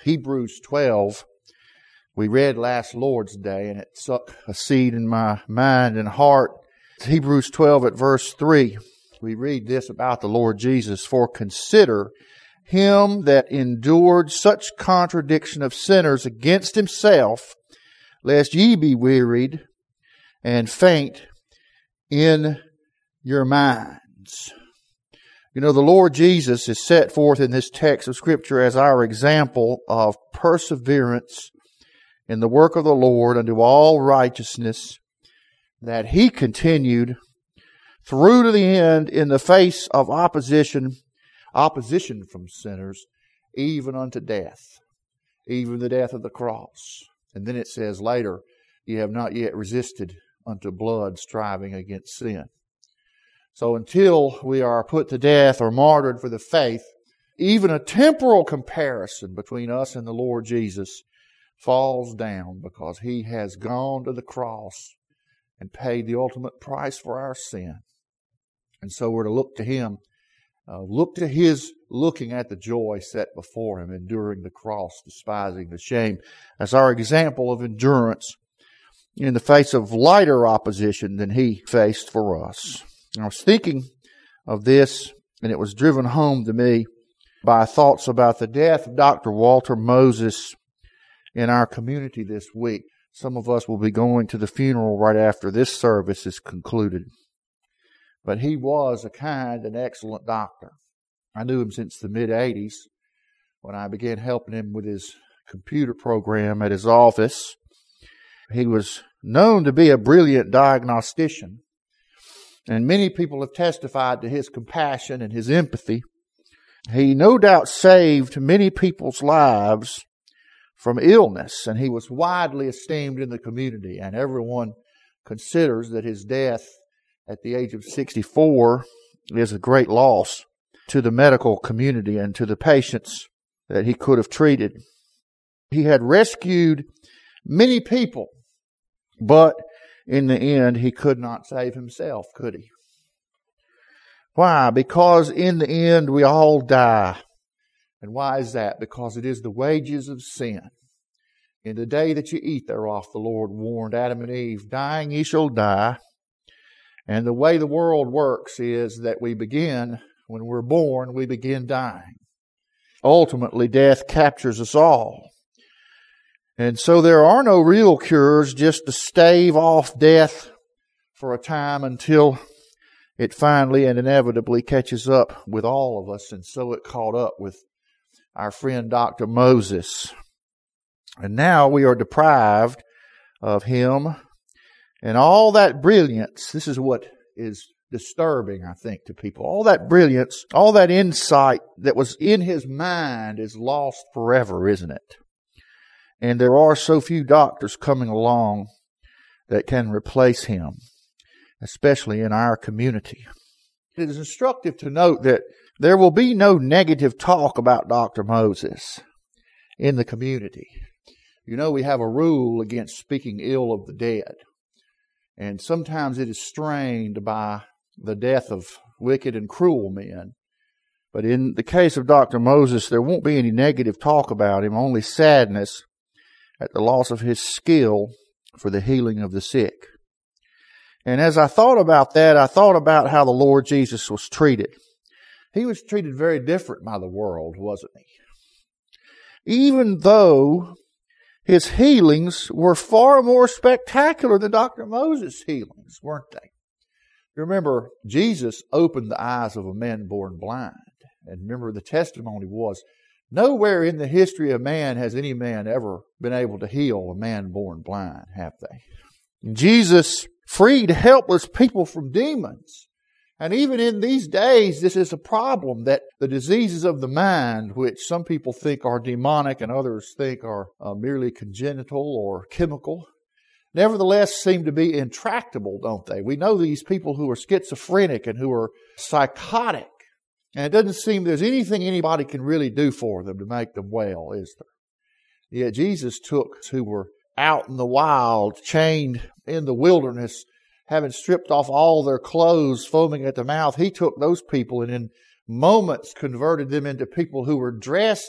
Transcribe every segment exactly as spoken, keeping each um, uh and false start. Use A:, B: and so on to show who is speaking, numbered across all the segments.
A: Hebrews twelve. We read last Lord's Day, and it struck a seed in my mind and heart. Hebrews twelve at verse three. We read this about the Lord Jesus. For consider him that endured such contradiction of sinners against himself, lest ye be wearied and faint in your minds. You know, the Lord Jesus is set forth in this text of Scripture as our example of perseverance in the work of the Lord unto all righteousness, that He continued through to the end in the face of opposition, opposition from sinners, even unto death, even the death of the cross. And then it says later, ye have not yet resisted unto blood, striving against sin. So until we are put to death or martyred for the faith, even a temporal comparison between us and the Lord Jesus falls down, because He has gone to the cross and paid the ultimate price for our sin. And so we're to look to Him, uh, look to His looking at the joy set before Him, enduring the cross, despising the shame, as our example of endurance in the face of lighter opposition than He faced for us. And I was thinking of this, and it was driven home to me by thoughts about the death of Doctor Walter Moses in our community this week. Some of us will be going to the funeral right after this service is concluded. But he was a kind and excellent doctor. I knew him since the mid-eighties when I began helping him with his computer program at his office. He was known to be a brilliant diagnostician, and many people have testified to his compassion and his empathy. He no doubt saved many people's lives from illness, and he was widely esteemed in the community, and everyone considers that his death at the age of sixty-four is a great loss to the medical community and to the patients that he could have treated. He had rescued many people, but in the end, he could not save himself, could he? Why? Because in the end, we all die. And why is that? Because it is the wages of sin. In the day that you eat thereof, the Lord warned Adam and Eve, dying ye shall die. And the way the world works is that we begin, when we're born, we begin dying. Ultimately, death captures us all. And so there are no real cures, just to stave off death for a time until it finally and inevitably catches up with all of us. And so it caught up with our friend Doctor Moses. And now we are deprived of him. And all that brilliance, this is what is disturbing, I think, to people. All that brilliance, all that insight that was in his mind is lost forever, isn't it? And there are so few doctors coming along that can replace him, especially in our community. It is instructive to note that there will be no negative talk about Doctor Moses in the community. You know, we have a rule against speaking ill of the dead. And sometimes it is strained by the death of wicked and cruel men. But in the case of Doctor Moses, there won't be any negative talk about him, only sadness at the loss of his skill for the healing of the sick. And as I thought about that, I thought about how the Lord Jesus was treated. He was treated very different by the world, wasn't he? Even though his healings were far more spectacular than Doctor Moses' healings, weren't they? Remember, Jesus opened the eyes of a man born blind. And remember, the testimony was, nowhere in the history of man has any man ever been able to heal a man born blind, have they? And Jesus freed helpless people from demons. And even in these days, this is a problem, that the diseases of the mind, which some people think are demonic and others think are uh, merely congenital or chemical, nevertheless seem to be intractable, don't they? We know these people who are schizophrenic and who are psychotic, and it doesn't seem there's anything anybody can really do for them to make them well, is there? Yet Jesus took who were out in the wild, chained in the wilderness, having stripped off all their clothes, foaming at the mouth. He took those people and in moments converted them into people who were dressed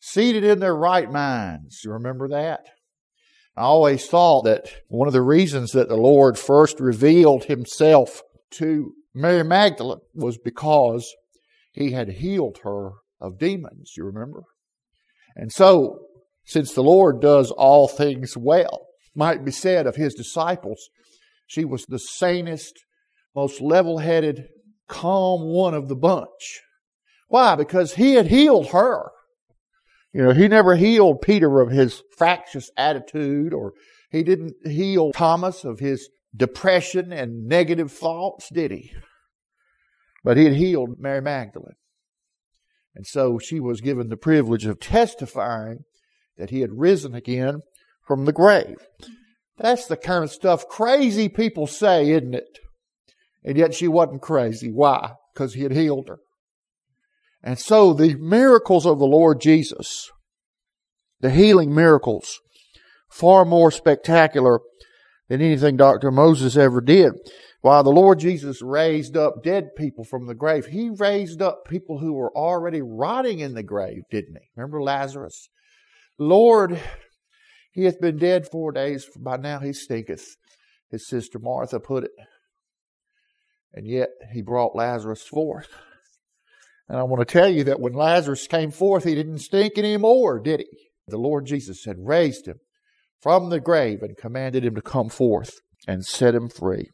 A: seated in their right minds. You remember that? I always thought that one of the reasons that the Lord first revealed himself to Mary Magdalene was because he had healed her of demons, you remember? And so, since the Lord does all things well, might be said of his disciples, she was the sanest, most level-headed, calm one of the bunch. Why? Because he had healed her. You know, he never healed Peter of his fractious attitude, or he didn't heal Thomas of his depression and negative thoughts, did he? But he had healed Mary Magdalene. And so she was given the privilege of testifying that he had risen again from the grave. That's the kind of stuff crazy people say, isn't it? And yet she wasn't crazy. Why? Because he had healed her. And so the miracles of the Lord Jesus, the healing miracles, far more spectacular than anything Doctor Moses ever did. While the Lord Jesus raised up dead people from the grave, he raised up people who were already rotting in the grave, didn't he? Remember Lazarus? Lord, he hath been dead four days, for by now he stinketh, his sister Martha put it. And yet he brought Lazarus forth. And I want to tell you that when Lazarus came forth, he didn't stink anymore, did he? The Lord Jesus had raised him from the grave and commanded him to come forth and set him free.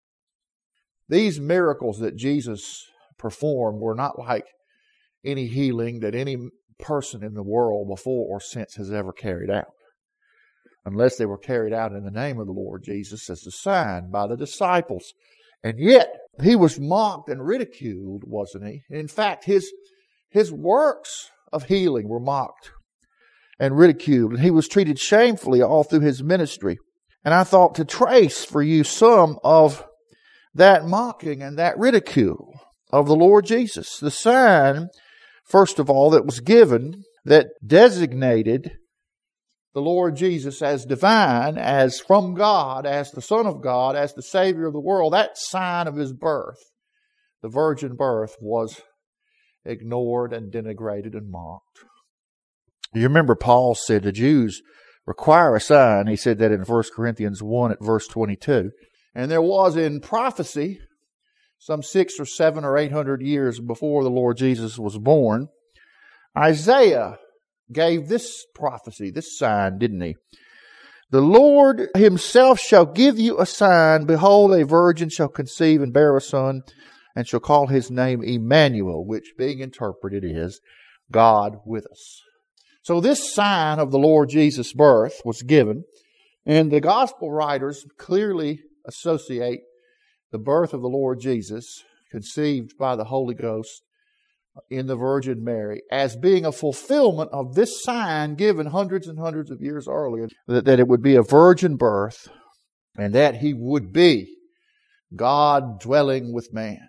A: These miracles that Jesus performed were not like any healing that any person in the world before or since has ever carried out, unless they were carried out in the name of the Lord Jesus as a sign by the disciples. And yet, he was mocked and ridiculed, wasn't he? In fact, his, his works of healing were mocked and ridiculed, and he was treated shamefully all through his ministry. And I thought to trace for you some of that mocking and that ridicule of the Lord Jesus. The sign, first of all, that was given that designated the Lord Jesus as divine, as from God, as the Son of God, as the Savior of the world, that sign of his birth, the virgin birth, was ignored and denigrated and mocked. You remember Paul said the Jews require a sign. He said that in First Corinthians one at verse twenty-two. And there was in prophecy, some six or seven or eight hundred years before the Lord Jesus was born, Isaiah gave this prophecy, this sign, didn't he? The Lord himself shall give you a sign. Behold, a virgin shall conceive and bear a son, and shall call his name Emmanuel, which being interpreted is God with us. So this sign of the Lord Jesus' birth was given, and the gospel writers clearly associate the birth of the Lord Jesus, conceived by the Holy Ghost in the Virgin Mary, as being a fulfillment of this sign given hundreds and hundreds of years earlier, that, that it would be a virgin birth, and that he would be God dwelling with man.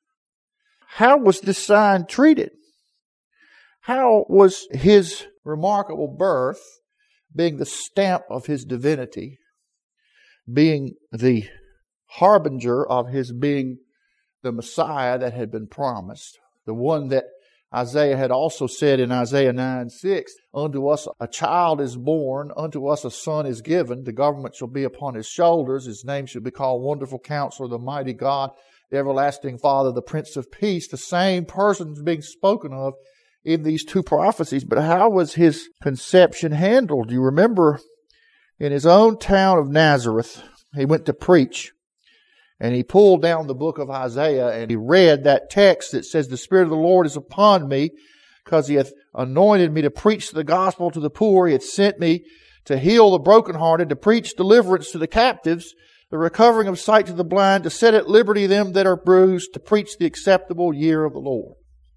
A: How was this sign treated? How was his remarkable birth, being the stamp of his divinity, being the harbinger of his being the Messiah that had been promised, the one that Isaiah had also said in Isaiah nine six, unto us a child is born, unto us a son is given, the government shall be upon his shoulders, his name shall be called Wonderful Counselor, the Mighty God, the Everlasting Father, the Prince of Peace, the same person being spoken of in these two prophecies. But how was his conception handled? You remember in his own town of Nazareth, he went to preach. And he pulled down the book of Isaiah and he read that text that says, the Spirit of the Lord is upon me because he hath anointed me to preach the gospel to the poor. He hath sent me to heal the brokenhearted, to preach deliverance to the captives, the recovering of sight to the blind, to set at liberty them that are bruised, to preach the acceptable year of the Lord.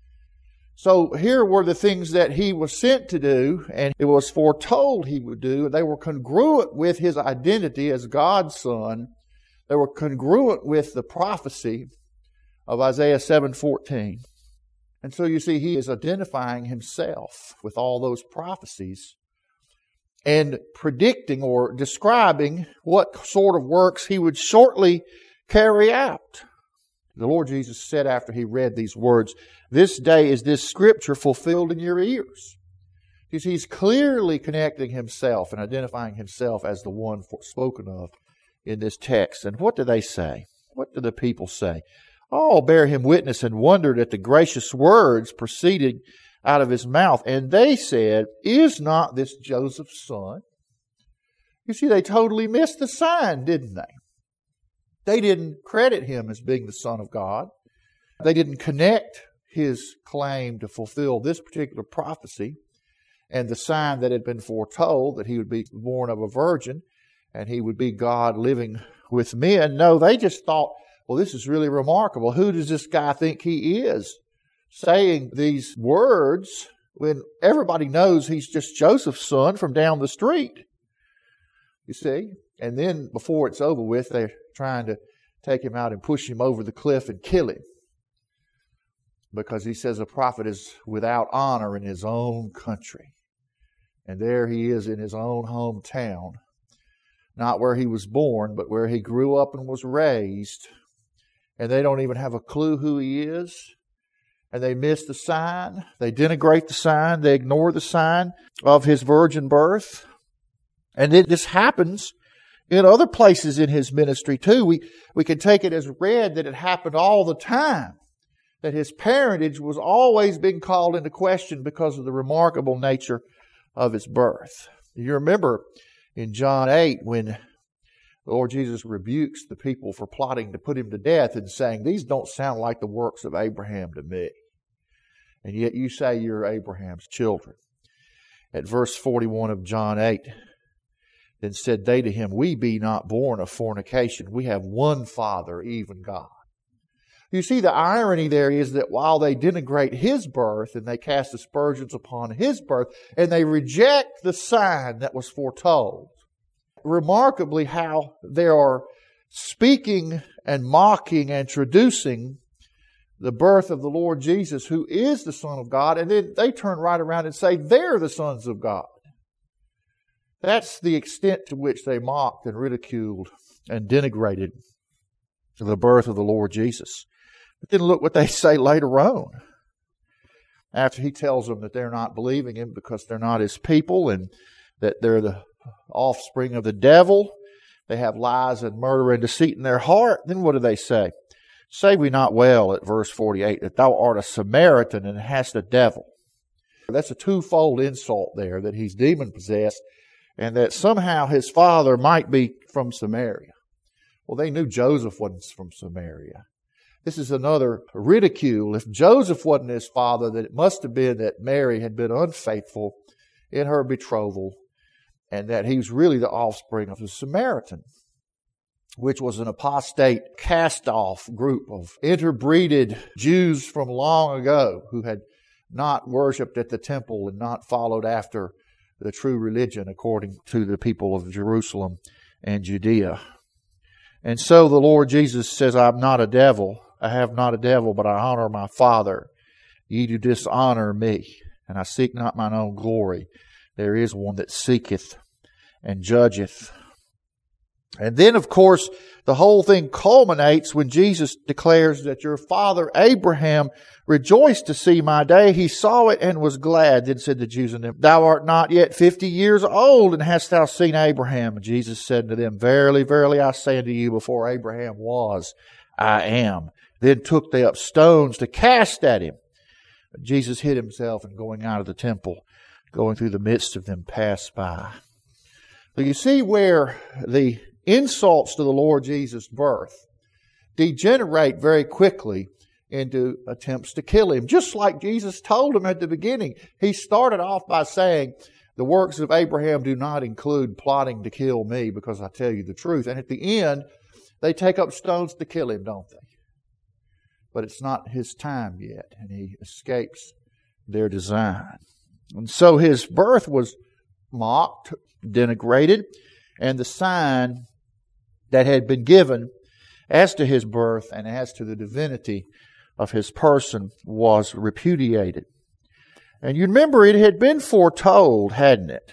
A: So here were the things that he was sent to do, and it was foretold he would do. They were congruent with his identity as God's Son. They were congruent with the prophecy of Isaiah seven fourteen. And so you see, he is identifying himself with all those prophecies and predicting or describing what sort of works he would shortly carry out. The Lord Jesus said after he read these words, this day is this scripture fulfilled in your ears. He's clearly connecting himself and identifying himself as the one spoken of in this text. And what do they say? What do the people say? All bear him witness and wondered at the gracious words proceeding out of his mouth. And they said, is not this Joseph's son? You see, they totally missed the sign, didn't they? They didn't credit him as being the Son of God. They didn't connect his claim to fulfill this particular prophecy and the sign that had been foretold, that he would be born of a virgin and he would be God living with men. No, they just thought, well, this is really remarkable. Who does this guy think he is, saying these words when everybody knows he's just Joseph's son from down the street? You see? And then before it's over with, they're trying to take him out and push him over the cliff and kill him, because he says a prophet is without honor in his own country. And there he is in his own hometown, not where he was born, but where he grew up and was raised. And they don't even have a clue who he is. And they miss the sign. They denigrate the sign. They ignore the sign of his virgin birth. And it just happens in other places in his ministry too. We, we can take it as read that it happened all the time, that his parentage was always being called into question because of the remarkable nature of his birth. You remember in John eight when the Lord Jesus rebukes the people for plotting to put him to death and saying, these don't sound like the works of Abraham to me. And yet you say you're Abraham's children. At verse forty-one of John eight, then said they to him, we be not born of fornication. We have one Father, even God. You see, the irony there is that while they denigrate his birth and they cast aspersions upon his birth and they reject the sign that was foretold, remarkably how they are speaking and mocking and traducing the birth of the Lord Jesus, who is the Son of God, and then they turn right around and say they're the sons of God. That's the extent to which they mocked and ridiculed and denigrated the birth of the Lord Jesus. But then look what they say later on. After he tells them that they're not believing him because they're not his people and that they're the offspring of the devil, they have lies and murder and deceit in their heart, then what do they say? Say we not well, at verse forty-eight, that thou art a Samaritan and hast a devil. That's a twofold insult there, that he's demon-possessed and that somehow his father might be from Samaria. Well, they knew Joseph wasn't from Samaria. This is another ridicule. If Joseph wasn't his father, then it must have been that Mary had been unfaithful in her betrothal and that he was really the offspring of a Samaritan, which was an apostate, cast-off group of interbreeded Jews from long ago who had not worshipped at the temple and not followed after the true religion according to the people of Jerusalem and Judea. And so the Lord Jesus says, I'm not a devil. I have not a devil, but I honor my Father. Ye do dishonor me, and I seek not mine own glory. There is one that seeketh and judgeth. And then, of course, the whole thing culminates when Jesus declares that your father Abraham rejoiced to see my day. He saw it and was glad. Then said the Jews unto him, thou art not yet fifty years old, and hast thou seen Abraham? And Jesus said to them, verily, verily, I say unto you, before Abraham was, I am. Then took they up stones to cast at him. But Jesus hid himself, and going out of the temple, going through the midst of them, passed by. So you see where the insults to the Lord Jesus' birth degenerate very quickly into attempts to kill him. Just like Jesus told him at the beginning. He started off by saying, the works of Abraham do not include plotting to kill me because I tell you the truth. And at the end, they take up stones to kill him, don't they? But it's not his time yet, and he escapes their design. And so his birth was mocked, denigrated, and the sign that had been given as to his birth and as to the divinity of his person was repudiated. And you remember it had been foretold, hadn't it,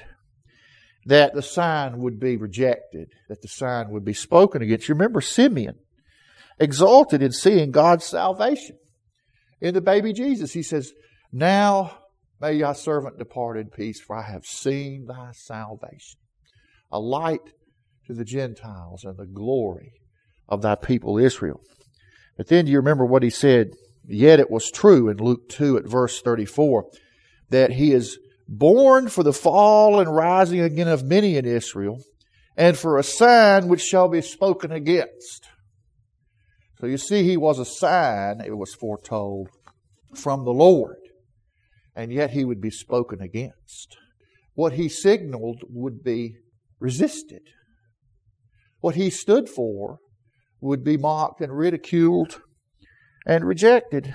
A: that the sign would be rejected, that the sign would be spoken against. You remember Simeon exalted in seeing God's salvation in the baby Jesus. He says, now May thy servant depart in peace, for I have seen thy salvation, a light to the Gentiles and the glory of thy people Israel. But then do you remember what he said? Yet it was true in Luke two at verse thirty-four, that he is born for the fall and rising again of many in Israel, and for a sign which shall be spoken against. So you see, he was a sign, it was foretold, from the Lord. And yet he would be spoken against. What he signaled would be resisted. What he stood for would be mocked and ridiculed and rejected.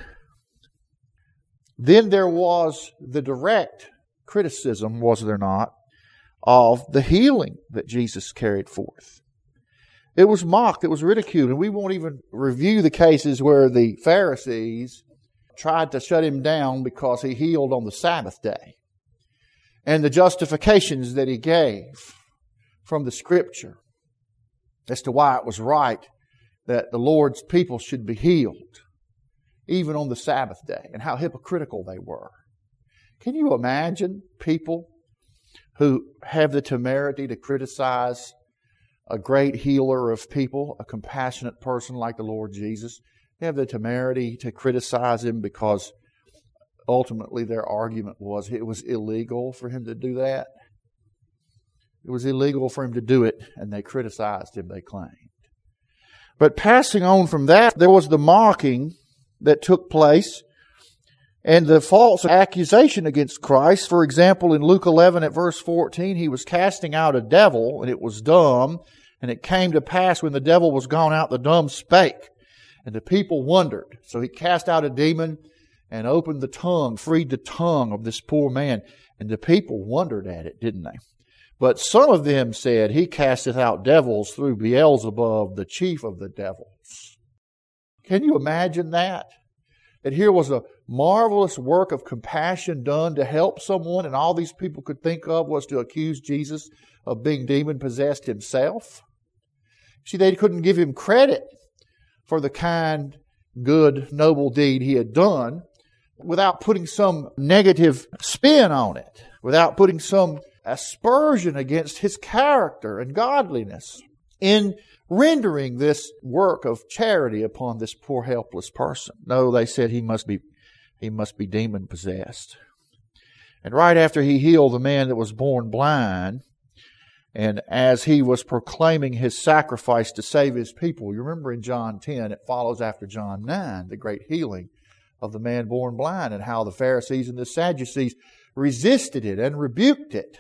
A: Then there was the direct criticism, was there not, of the healing that Jesus carried forth. It was mocked, it was ridiculed, and we won't even review the cases where the Pharisees tried to shut him down because he healed on the Sabbath day, and the justifications that he gave from the Scripture as to why it was right that the Lord's people should be healed even on the Sabbath day, and how hypocritical they were. Can you imagine people who have the temerity to criticize a great healer of people, a compassionate person like the Lord Jesus? They have the temerity to criticize him because ultimately their argument was it was illegal for him to do that. It was illegal for him to do it, and they criticized him, they claimed. But passing on from that, there was the mocking that took place and the false accusation against Christ. For example, in Luke eleven at verse fourteen, he was casting out a devil, and it was dumb. And it came to pass when the devil was gone out, the dumb spake. And the people wondered. So he cast out a demon and opened the tongue, freed the tongue of this poor man. And the people wondered at it, didn't they? But some of them said, he casteth out devils through Beelzebub, the chief of the devils. Can you imagine that? That here was a marvelous work of compassion done to help someone, and all these people could think of was to accuse Jesus of being demon-possessed himself. See, they couldn't give him credit for the kind, good, noble deed he had done without putting some negative spin on it, without putting some aspersion against his character and godliness in rendering this work of charity upon this poor helpless person. No, they said he must be he must be demon possessed. And right after he healed the man that was born blind, and as he was proclaiming his sacrifice to save his people, you remember in John ten, it follows after John nine, the great healing of the man born blind, and how the Pharisees and the Sadducees resisted it and rebuked it,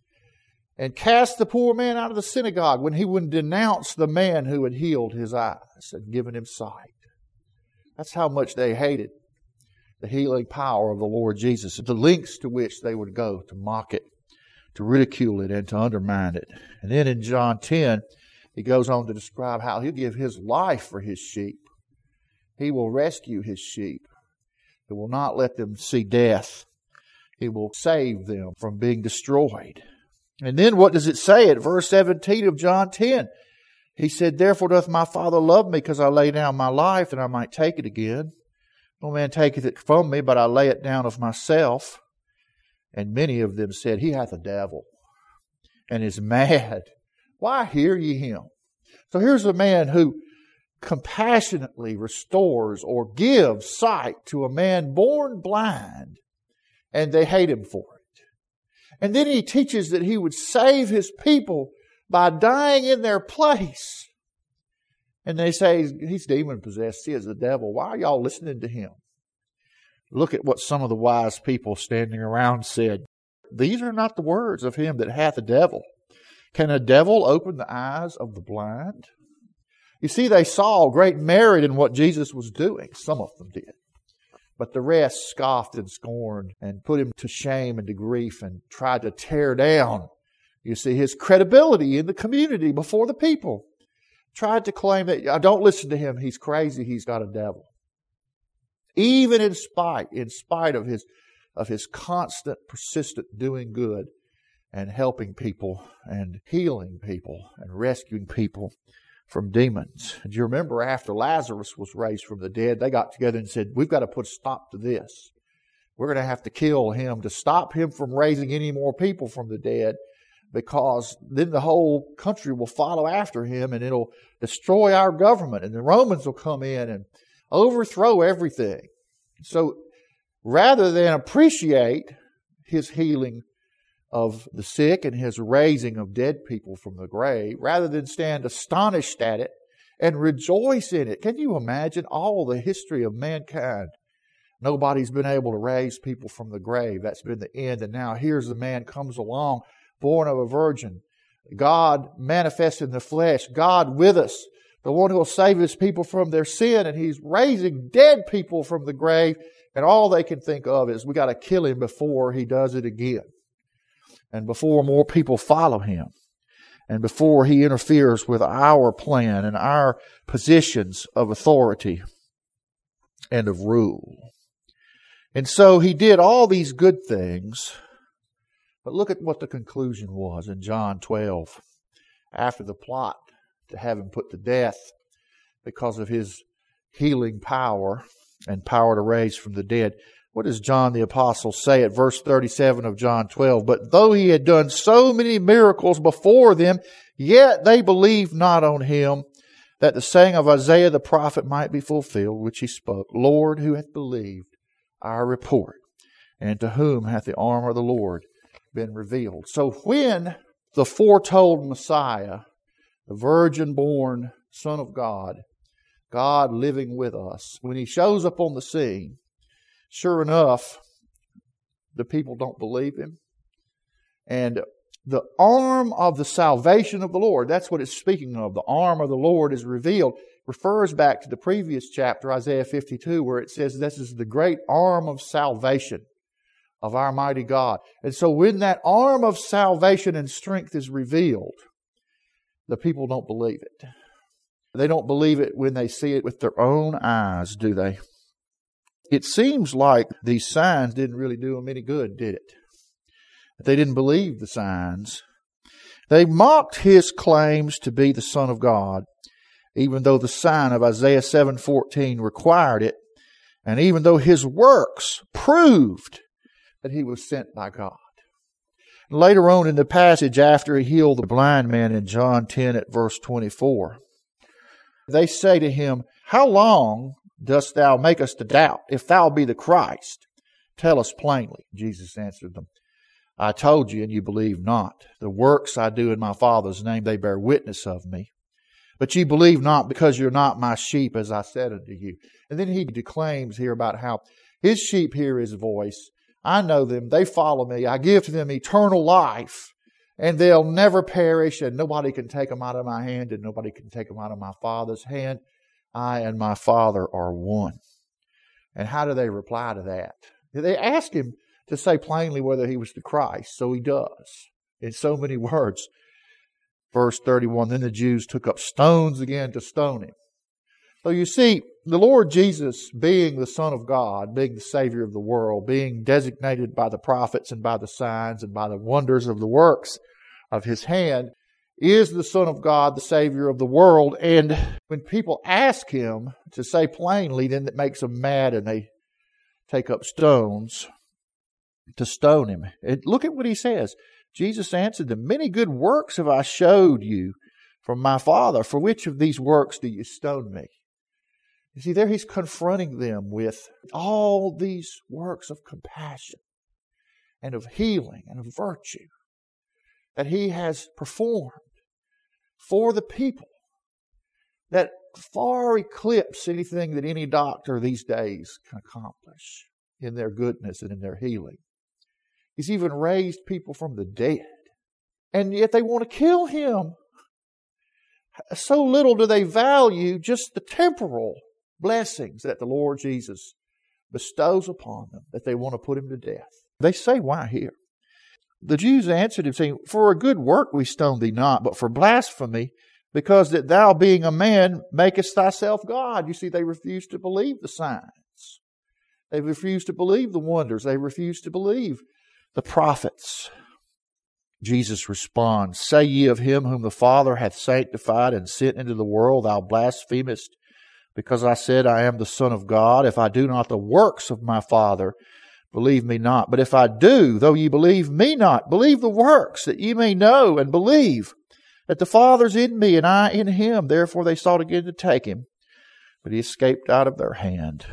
A: and cast the poor man out of the synagogue when he would denounce the man who had healed his eyes and given him sight. That's how much they hated the healing power of the Lord Jesus, the lengths to which they would go to mock it, to ridicule it, and to undermine it. And then in John ten, he goes on to describe how he'll give his life for his sheep. He will rescue his sheep. He will not let them see death. He will save them from being destroyed. And then what does it say at verse seventeen of John ten? He said, therefore doth my Father love me, because I lay down my life that I might take it again. No man taketh it from me, but I lay it down of myself. And many of them said, he hath a devil and is mad. Why hear ye him? So here's a man who compassionately restores or gives sight to a man born blind, and they hate him for it. And then he teaches that he would save his people by dying in their place. And they say, he's demon-possessed, he is the devil. Why are y'all listening to him? Look at what some of the wise people standing around said. These are not the words of him that hath a devil. Can a devil open the eyes of the blind? You see, they saw great merit in what Jesus was doing. Some of them did. But the rest scoffed and scorned and put him to shame and to grief and tried to tear down, you see, his credibility in the community before the people. Tried to claim that, don't listen to him, he's crazy, he's got a devil. Even in spite, in spite of his, of his constant, persistent doing good and helping people and healing people and rescuing people from demons. Do you remember after Lazarus was raised from the dead, they got together and said, we've got to put a stop to this. We're going to have to kill him to stop him from raising any more people from the dead, because then the whole country will follow after him and it'll destroy our government, and the Romans will come in and overthrow everything. So rather than appreciate his healing of the sick and his raising of dead people from the grave, rather than stand astonished at it and rejoice in it. Can you imagine all the history of mankind? Nobody's been able to raise people from the grave. That's been the end. And now here's the man comes along, born of a virgin. God manifest in the flesh. God with us. The one who will save his people from their sin. And he's raising dead people from the grave. And all they can think of is we got to kill him before he does it again. And before more people follow him. And before he interferes with our plan and our positions of authority and of rule. And so he did all these good things. But look at what the conclusion was in John twelve. After the plot to have him put to death because of his healing power and power to raise from the dead. What does John the Apostle say at verse thirty-seven of John twelve? But though he had done so many miracles before them, yet they believed not on him, that the saying of Isaiah the prophet might be fulfilled, which he spoke, Lord, who hath believed our report? And to whom hath the arm of the Lord been revealed? So when the foretold Messiah, the virgin-born Son of God, God living with us, when he shows up on the scene, sure enough, the people don't believe him. And the arm of the salvation of the Lord, that's what it's speaking of. The arm of the Lord is revealed. Refers back to the previous chapter, Isaiah fifty-two, where it says this is the great arm of salvation of our mighty God. And so when that arm of salvation and strength is revealed, the people don't believe it. They don't believe it when they see it with their own eyes, do they? It seems like these signs didn't really do them any good, did it? They didn't believe the signs. They mocked his claims to be the Son of God, even though the sign of Isaiah seven fourteen required it, and even though his works proved that he was sent by God. Later on in the passage, after he healed the blind man in John ten at verse twenty-four, they say to him, How long dost thou make us to doubt? If thou be the Christ, tell us plainly. Jesus answered them, I told you, and you believe not. The works I do in my Father's name, they bear witness of me. But ye believe not, because you're not my sheep, as I said unto you. And then he declaims here about how his sheep hear his voice. I know them. They follow me. I give to them eternal life, and they'll never perish, and nobody can take them out of my hand, and nobody can take them out of my Father's hand. I and my Father are one. And how do they reply to that? They ask him to say plainly whether he was the Christ. So he does, in so many words. Verse thirty-one, then the Jews took up stones again to stone him. So you see, the Lord Jesus, being the Son of God, being the Savior of the world, being designated by the prophets and by the signs and by the wonders of the works of his hand, is the Son of God, the Savior of the world. And when people ask him to say plainly, then it makes them mad and they take up stones to stone him. And look at what he says. Jesus answered them, Many good works have I showed you from my Father. For which of these works do you stone me? You see, there he's confronting them with all these works of compassion and of healing and of virtue that he has performed for the people that far eclipse anything that any doctor these days can accomplish in their goodness and in their healing. He's even raised people from the dead. And yet they want to kill him. So little do they value just the temporal blessings that the Lord Jesus bestows upon them that they want to put him to death. They say, why here? The Jews answered him, saying, For a good work we stone thee not, but for blasphemy, because that thou being a man makest thyself God. You see, they refuse to believe the signs. They refuse to believe the wonders. They refuse to believe the prophets. Jesus responds, Say ye of him whom the Father hath sanctified and sent into the world, thou blasphemest, because I said I am the Son of God. If I do not the works of my Father, believe me not. But if I do, though ye believe me not, believe the works, that ye may know and believe that the Father's in me and I in him. Therefore they sought again to take him, but he escaped out of their hand.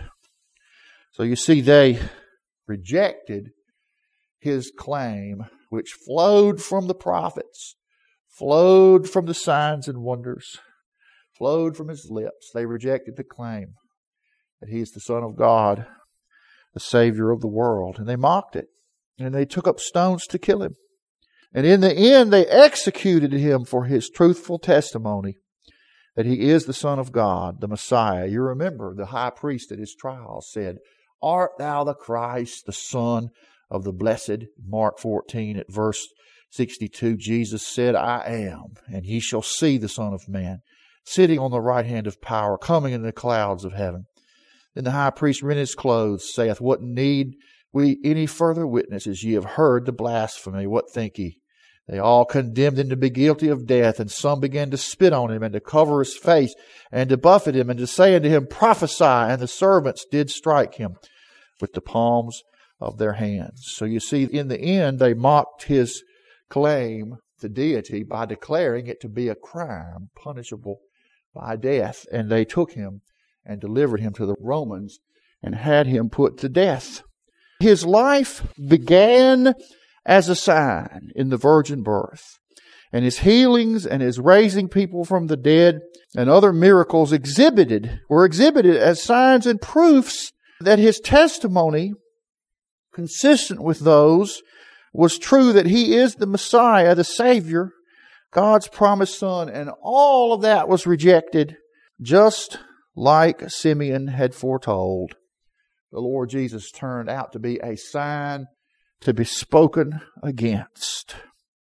A: So you see, they rejected his claim, which flowed from the prophets, flowed from the signs and wonders, flowed from his lips. They rejected the claim that he is the Son of God, the Savior of the world. And they mocked it. And they took up stones to kill him. And in the end, they executed him for his truthful testimony that he is the Son of God, the Messiah. You remember the high priest at his trial said, "Art thou the Christ, the Son of the Blessed?" Mark fourteen at verse sixty-two, Jesus said, "I am, and ye shall see the Son of Man sitting on the right hand of power, coming in the clouds of heaven." Then the high priest rent his clothes, saith, "What need we any further witnesses? Ye have heard the blasphemy. What think ye?" They all condemned him to be guilty of death, and some began to spit on him, and to cover his face, and to buffet him, and to say unto him, "Prophesy." And the servants did strike him with the palms of their hands. So you see, in the end, they mocked his claim to deity by declaring it to be a crime punishable by death. And they took him and delivered him to the Romans and had him put to death. His life began as a sign in the virgin birth. And his healings and his raising people from the dead and other miracles exhibited, were exhibited as signs and proofs that his testimony, consistent with those, was true, that he is the Messiah, the Savior, God's promised Son. And all of that was rejected, just like Simeon had foretold. The Lord Jesus turned out to be a sign to be spoken against.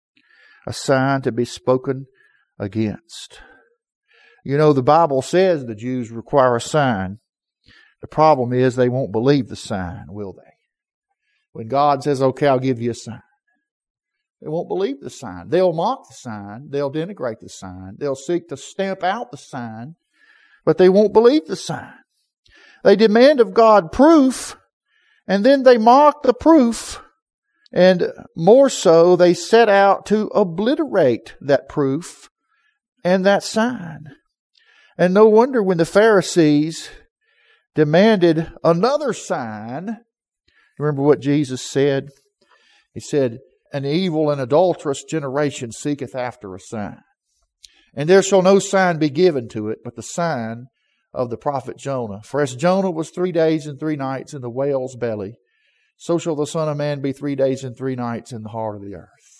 A: A sign to be spoken against. You know, the Bible says the Jews require a sign. The problem is they won't believe the sign, will they? When God says, "Okay, I'll give you a sign," they won't believe the sign. They'll mock the sign. They'll denigrate the sign. They'll seek to stamp out the sign, but they won't believe the sign. They demand of God proof, and then they mock the proof. And more so, they set out to obliterate that proof and that sign. And no wonder when the Pharisees demanded another sign. Remember what Jesus said? He said, "An evil and adulterous generation seeketh after a sign. And there shall no sign be given to it, but the sign of the prophet Jonah. For as Jonah was three days and three nights in the whale's belly, so shall the Son of Man be three days and three nights in the heart of the earth."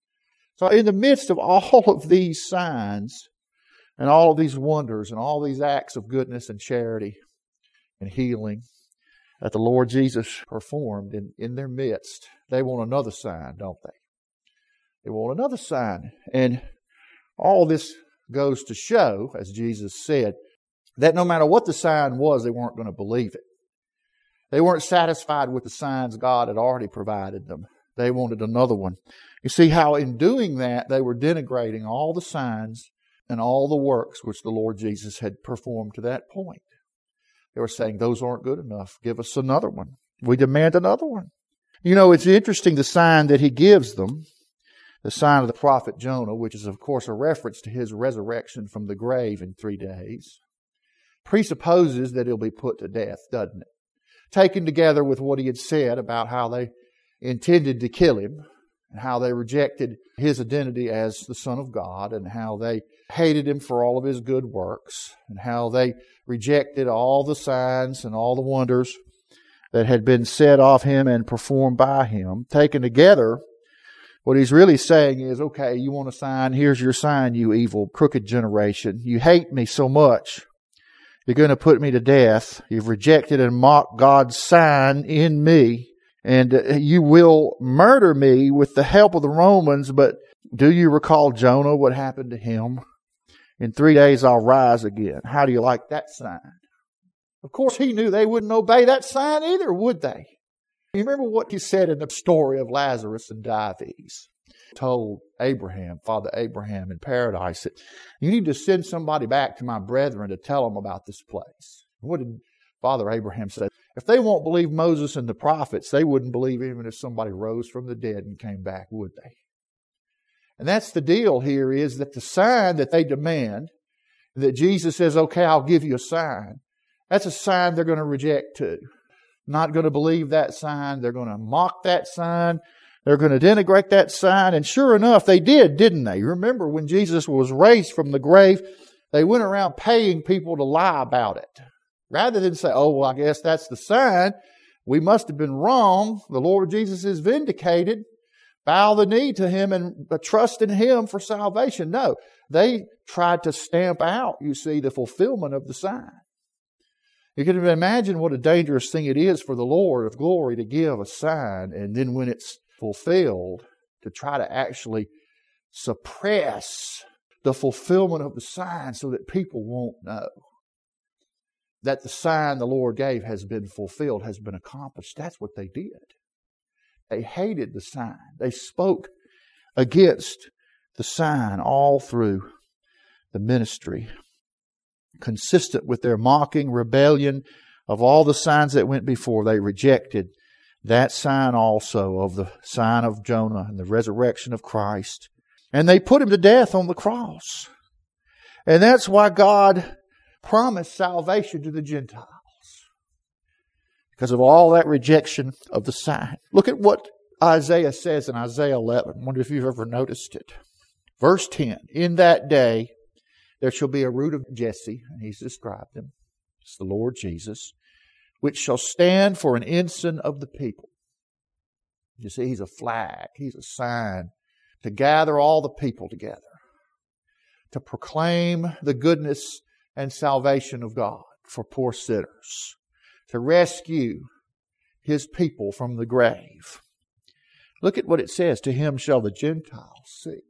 A: So in the midst of all of these signs and all of these wonders and all these acts of goodness and charity and healing that the Lord Jesus performed in, in their midst, they want another sign, don't they? They want another sign. And all this goes to show, as Jesus said, that no matter what the sign was, they weren't going to believe it. They weren't satisfied with the signs God had already provided them. They wanted another one. You see how in doing that, they were denigrating all the signs and all the works which the Lord Jesus had performed to that point. They were saying, "Those aren't good enough. Give us another one. We demand another one." You know, it's interesting the sign that he gives them, the sign of the prophet Jonah, which is of course a reference to his resurrection from the grave in three days, presupposes that he'll be put to death, doesn't it? Taken together with what he had said about how they intended to kill him, and how they rejected his identity as the Son of God, and how they hated him for all of his good works, and how they rejected all the signs and all the wonders that had been said of him and performed by him. Taken together, what he's really saying is, okay, you want a sign? Here's your sign, you evil, crooked generation. You hate me so much. You're going to put me to death. You've rejected and mocked God's sign in me. And you will murder me with the help of the Romans. But do you recall Jonah, what happened to him? In three days I'll rise again. How do you like that sign? Of course, he knew they wouldn't obey that sign either, would they? You remember what he said in the story of Lazarus and Dives? Told Abraham, Father Abraham in paradise, that you need to send somebody back to my brethren to tell them about this place. What did Father Abraham say? If they won't believe Moses and the prophets, they wouldn't believe even if somebody rose from the dead and came back, would they? And that's the deal here, is that the sign that they demand, that Jesus says, okay, I'll give you a sign, that's a sign they're going to reject too. Not going to believe that sign. They're going to mock that sign. They're going to denigrate that sign. And sure enough, they did, didn't they? Remember when Jesus was raised from the grave, they went around paying people to lie about it. Rather than say, oh, well, I guess that's the sign. We must have been wrong. The Lord Jesus is vindicated. Bow the knee to Him and trust in Him for salvation. No, they tried to stamp out, you see, the fulfillment of the sign. You can imagine what a dangerous thing it is for the Lord of glory to give a sign, and then when it's fulfilled, to try to actually suppress the fulfillment of the sign so that people won't know that the sign the Lord gave has been fulfilled, has been accomplished. That's what they did. They hated the sign. They spoke against the sign all through the ministry, consistent with their mocking rebellion of all the signs that went before. They rejected that sign also of the sign of Jonah and the resurrection of Christ. And they put Him to death on the cross. And that's why God promised salvation to the Gentiles, because of all that rejection of the sign. Look at what Isaiah says in Isaiah eleven. I wonder if you've ever noticed it. Verse ten, in that day there shall be a root of Jesse, and He's described Him. It's the Lord Jesus, which shall stand for an ensign of the people. You see, He's a flag. He's a sign to gather all the people together, to proclaim the goodness and salvation of God for poor sinners, to rescue His people from the grave. Look at what it says, to Him shall the Gentiles seek.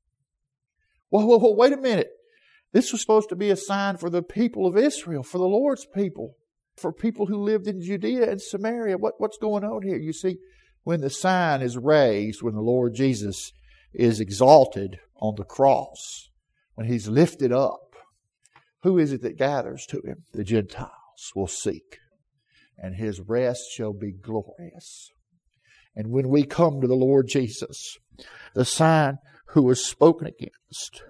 A: Whoa, whoa, whoa, wait a minute. This was supposed to be a sign for the people of Israel, for the Lord's people, for people who lived in Judea and Samaria. What, what's going on here? You see, when the sign is raised, when the Lord Jesus is exalted on the cross, when He's lifted up, who is it that gathers to Him? The Gentiles will seek, and His rest shall be glorious. And when we come to the Lord Jesus, the sign who was spoken against,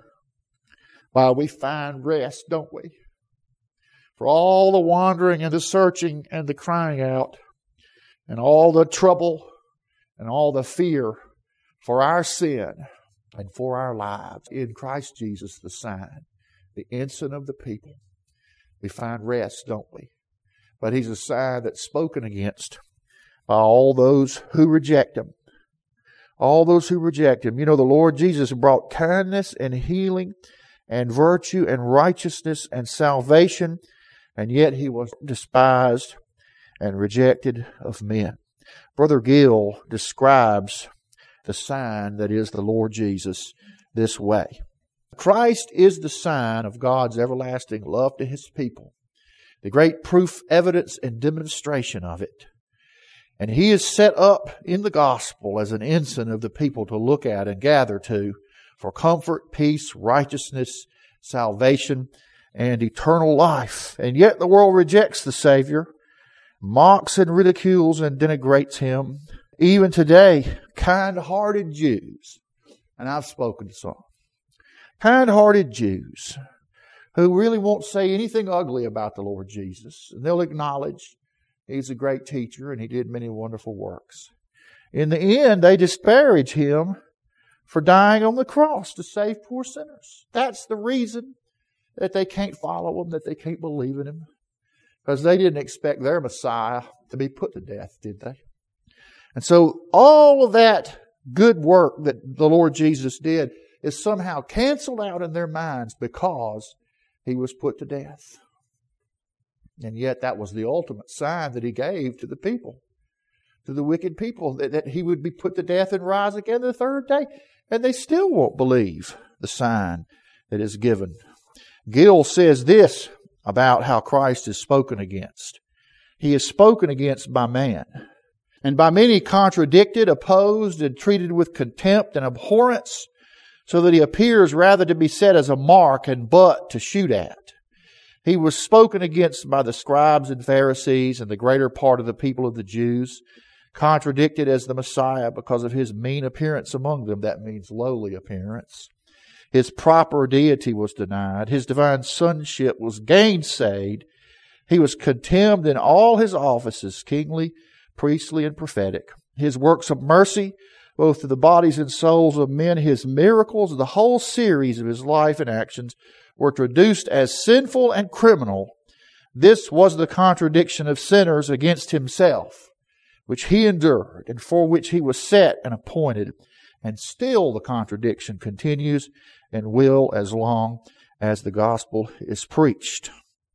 A: why, we find rest, don't we? For all the wandering and the searching and the crying out, and all the trouble and all the fear for our sin and for our lives, in Christ Jesus, the sign, the ensign of the people, we find rest, don't we? But He's a sign that's spoken against by all those who reject Him. All those who reject Him. You know, the Lord Jesus brought kindness and healing and virtue and righteousness and salvation, and yet He was despised and rejected of men. Brother Gill describes the sign that is the Lord Jesus this way. Christ is the sign of God's everlasting love to His people, the great proof, evidence, and demonstration of it. And He is set up in the gospel as an ensign of the people to look at and gather to for comfort, peace, righteousness, salvation, and eternal life. And yet the world rejects the Savior, mocks and ridicules and denigrates Him. Even today, kind-hearted Jews, and I've spoken to some, kind-hearted Jews who really won't say anything ugly about the Lord Jesus. And they'll acknowledge He's a great teacher and He did many wonderful works. In the end, they disparage Him for dying on the cross to save poor sinners. That's the reason that they can't follow Him, that they can't believe in Him. Because they didn't expect their Messiah to be put to death, did they? And so all of that good work that the Lord Jesus did is somehow canceled out in their minds because He was put to death. And yet that was the ultimate sign that He gave to the people, to the wicked people, that, that He would be put to death and rise again the third day. And they still won't believe the sign that is given. Gill says this about how Christ is spoken against. He is spoken against by man, and by many contradicted, opposed, and treated with contempt and abhorrence, so that He appears rather to be set as a mark and butt to shoot at. He was spoken against by the scribes and Pharisees and the greater part of the people of the Jews, contradicted as the Messiah because of his mean appearance among them. That means lowly appearance. His proper deity was denied. His divine sonship was gainsaid. He was contemned in all his offices, kingly, priestly, and prophetic. His works of mercy, both to the bodies and souls of men, his miracles, the whole series of his life and actions were traduced as sinful and criminal. This was the contradiction of sinners against himself, which he endured and for which he was set and appointed. And still the contradiction continues and will as long as the gospel is preached.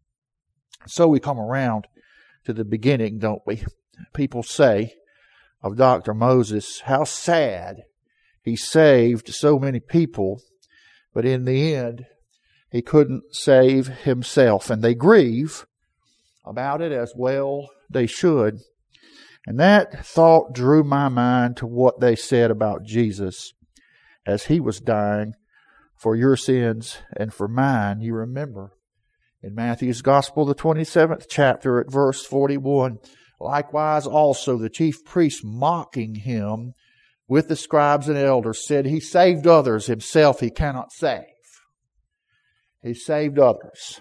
A: So we come around to the beginning, don't we? People say of Doctor Moses, how sad he saved so many people, but in the end, he couldn't save himself. And they grieve about it, as well they should. And that thought drew my mind to what they said about Jesus as he was dying for your sins and for mine. You remember in Matthew's Gospel, the twenty-seventh chapter at verse forty-one, likewise also the chief priests, mocking him with the scribes and elders, said, he saved others, himself he cannot save. He saved others,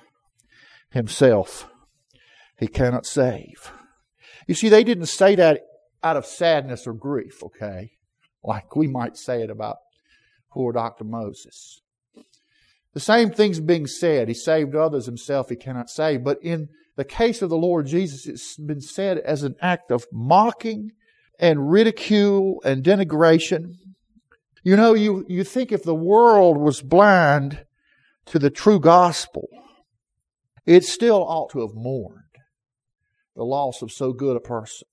A: himself he cannot save. You see, they didn't say that out of sadness or grief, okay? Like we might say it about poor Doctor Moses. The same thing's being said. He saved others, himself he cannot save. But in the case of the Lord Jesus, it's been said as an act of mocking and ridicule and denigration. You know, you, you think if the world was blind to the true gospel, it still ought to have mourned the loss of so good a person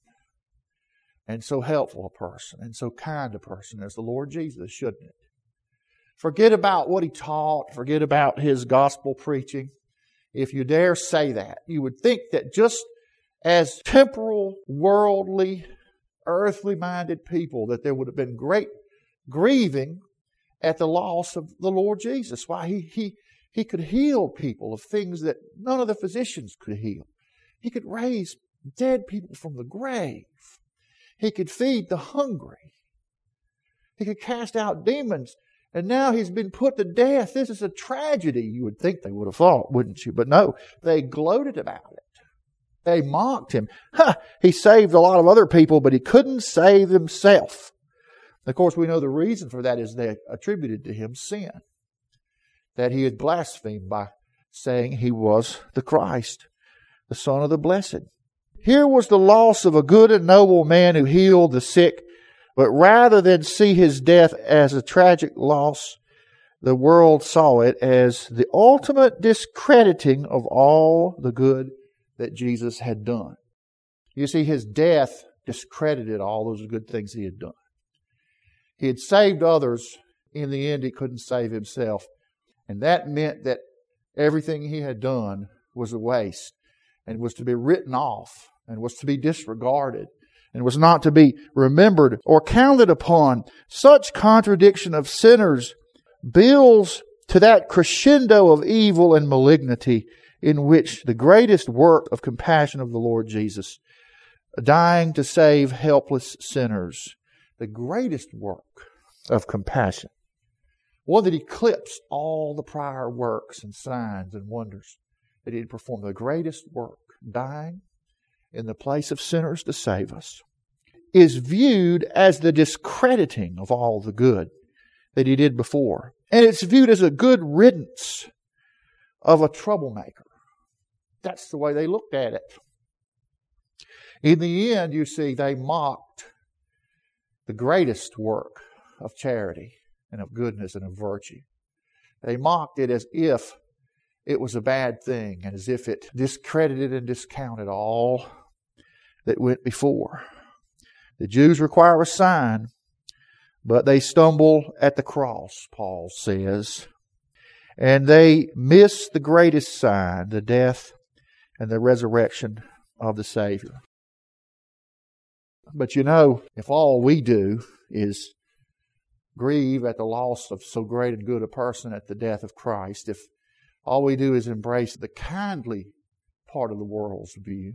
A: and so helpful a person and so kind a person as the Lord Jesus, shouldn't it? Forget about what he taught. Forget about his gospel preaching. If you dare say that, you would think that just as temporal, worldly, earthly-minded people, that there would have been great grieving at the loss of the Lord Jesus. Why, he, he, he could heal people of things that none of the physicians could heal. He could raise dead people from the grave. He could feed the hungry. He could cast out demons. And now he's been put to death. This is a tragedy, you would think they would have thought, wouldn't you? But no, they gloated about it. They mocked him. Ha! He saved a lot of other people, but he couldn't save himself. Of course, we know the reason for that is they attributed to him sin. That he had blasphemed by saying he was the Christ, the Son of the Blessed. Here was the loss of a good and noble man who healed the sick, but rather than see his death as a tragic loss, the world saw it as the ultimate discrediting of all the good that Jesus had done. You see, his death discredited all those good things he had done. He had saved others. In the end, he couldn't save himself. And that meant that everything he had done was a waste and was to be written off and was to be disregarded and was not to be remembered or counted upon. Such contradiction of sinners builds to that crescendo of evil and malignity in which the greatest work of compassion of the Lord Jesus, dying to save helpless sinners, the greatest work of compassion, one that eclipsed all the prior works and signs and wonders that he had performed, the greatest work, dying in the place of sinners to save us, is viewed as the discrediting of all the good that he did before. And it's viewed as a good riddance of a troublemaker. That's the way they looked at it. In the end, you see, they mocked the greatest work of charity and of goodness and of virtue. They mocked it as if it was a bad thing and as if it discredited and discounted all that went before. The Jews require a sign, but they stumble at the cross, Paul says. And they miss the greatest sign, the death and the resurrection of the Savior. But you know, if all we do is grieve at the loss of so great and good a person at the death of Christ, if All we do is embrace the kindly part of the world's view.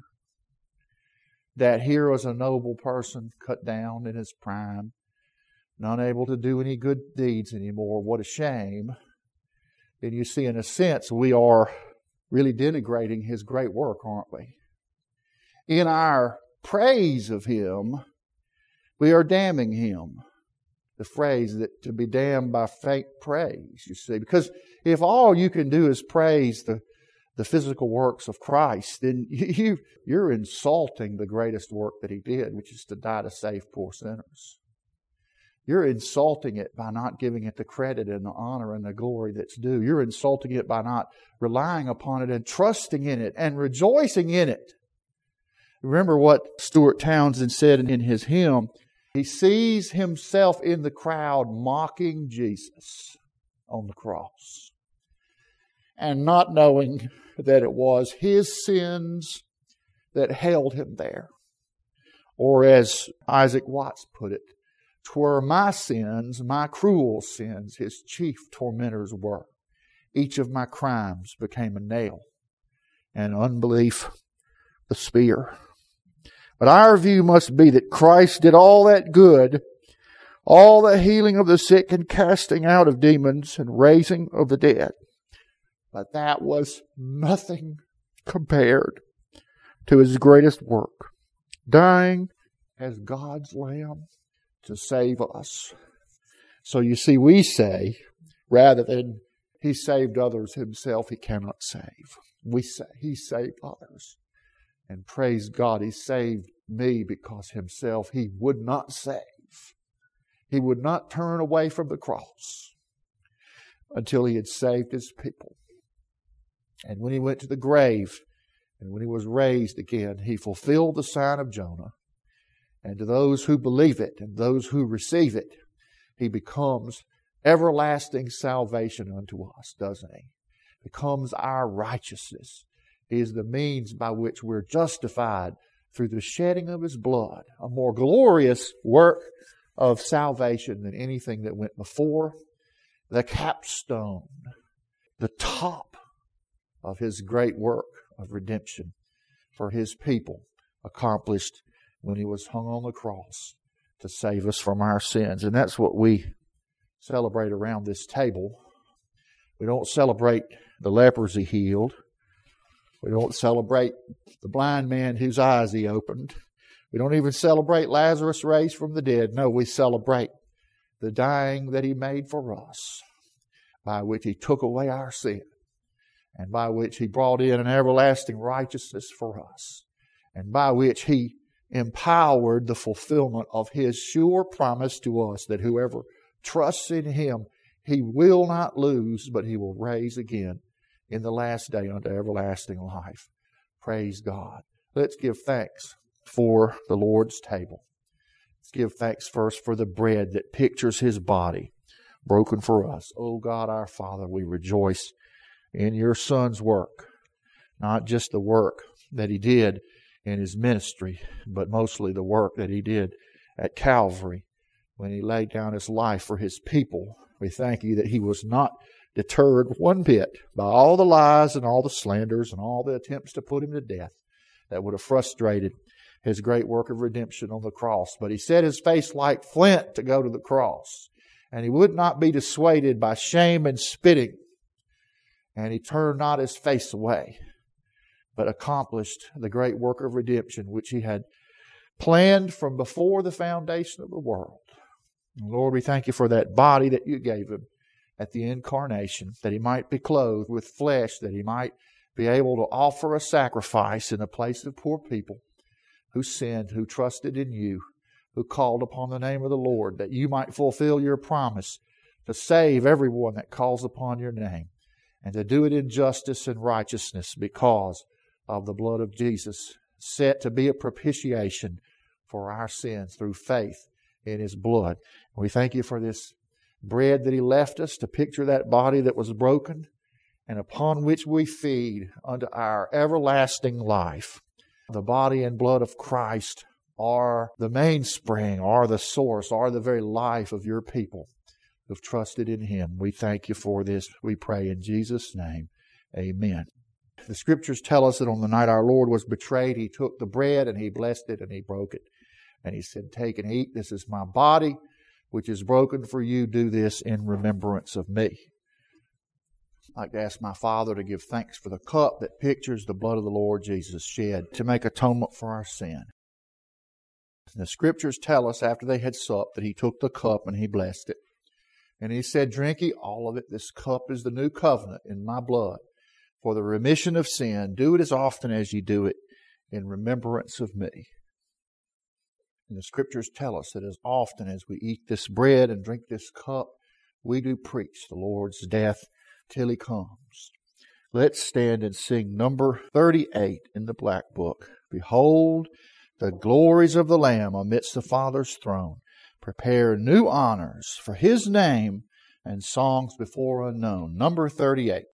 A: That here was a noble person cut down in his prime, and unable to do any good deeds anymore. What a shame. And you see, in a sense, we are really denigrating his great work, aren't we? In our praise of him, we are damning him. The phrase that to be damned by faint praise, you see. Because if all you can do is praise the, the physical works of Christ, then you, you're insulting the greatest work that he did, which is to die to save poor sinners. You're insulting it by not giving it the credit and the honor and the glory that's due. You're insulting it by not relying upon it and trusting in it and rejoicing in it. Remember what Stuart Townsend said in his hymn. He sees himself in the crowd mocking Jesus on the cross, and not knowing that it was his sins that held him there. Or as Isaac Watts put it, "'Twere my sins, my cruel sins, his chief tormentors were. Each of my crimes became a nail, and unbelief the spear." But our view must be that Christ did all that good, all the healing of the sick and casting out of demons and raising of the dead. But that was nothing compared to his greatest work, dying as God's Lamb to save us. So you see, we say, rather than he saved others himself, he cannot save. We say he saved others. And praise God, he saved me because himself he would not save. He would not turn away from the cross until he had saved his people. And when he went to the grave and when he was raised again, he fulfilled the sign of Jonah. And to those who believe it and those who receive it, he becomes everlasting salvation unto us, doesn't he? Becomes our righteousness. He is the means by which we're justified through the shedding of his blood. A more glorious work of salvation than anything that went before. The capstone, the top of his great work of redemption for his people, accomplished when he was hung on the cross to save us from our sins. And that's what we celebrate around this table. We don't celebrate the lepers he healed. We don't celebrate the blind man whose eyes he opened. We don't even celebrate Lazarus raised from the dead. No, we celebrate the dying that he made for us, by which he took away our sin, and by which he brought in an everlasting righteousness for us, and by which he empowered the fulfillment of his sure promise to us that whoever trusts in him, he will not lose, but he will raise again in the last day unto everlasting life. Praise God. Let's give thanks for the Lord's table. Let's give thanks first for the bread that pictures his body broken for us. Oh God, our Father, we rejoice in your Son's work. Not just the work that he did in his ministry, but mostly the work that he did at Calvary when he laid down his life for his people. We thank you that he was not deterred one bit by all the lies and all the slanders and all the attempts to put him to death that would have frustrated his great work of redemption on the cross. But he set his face like flint to go to the cross. And he would not be dissuaded by shame and spitting. And he turned not his face away, but accomplished the great work of redemption which he had planned from before the foundation of the world. And Lord, we thank you for that body that you gave him at the incarnation, that he might be clothed with flesh, that he might be able to offer a sacrifice in the place of poor people who sinned, who trusted in you, who called upon the name of the Lord, that you might fulfill your promise to save everyone that calls upon your name, and to do it in justice and righteousness because of the blood of Jesus, set to be a propitiation for our sins through faith in his blood. We thank you for this bread that he left us to picture that body that was broken and upon which we feed unto our everlasting life. The body and blood of Christ are the mainspring, are the source, are the very life of your people who've trusted in him. We thank you for this. We pray in Jesus' name. Amen. The Scriptures tell us that on the night our Lord was betrayed, He took the bread and He blessed it and He broke it. And He said, take and eat. This is my body, which is broken for you. Do this in remembrance of me. I'd like to ask my Father to give thanks for the cup that pictures the blood of the Lord Jesus shed to make atonement for our sin. And the Scriptures tell us after they had supped that He took the cup and He blessed it. And He said, drink ye all of it. This cup is the new covenant in my blood for the remission of sin. Do it as often as you do it in remembrance of me. And the Scriptures tell us that as often as we eat this bread and drink this cup, we do preach the Lord's death till He comes. Let's stand and sing number thirty-eight in the Black Book. Behold the glories of the Lamb amidst the Father's throne. Prepare new honors for His name and songs before unknown. Number thirty-eight.